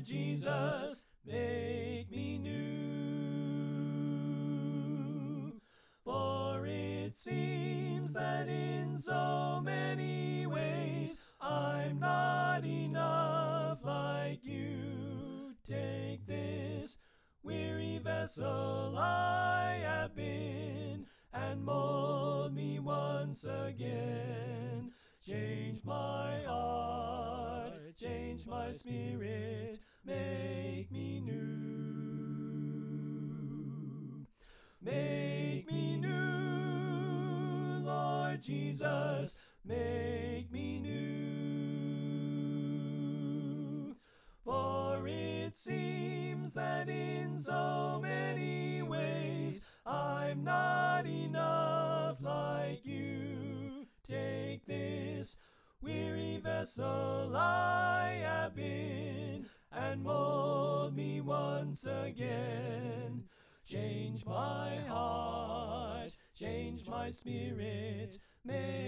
Jesus, make me new. For it seems that in so many ways I'm not enough like you. Take this weary vessel I have been, and mold me once again. Change my heart, change my spirit, make me new. Make me new, Lord Jesus, make me new. For it seems that in so many ways I'm not enough like you. Take this weary vessel I have been, and mold me once again. Change my heart, change my spirit, make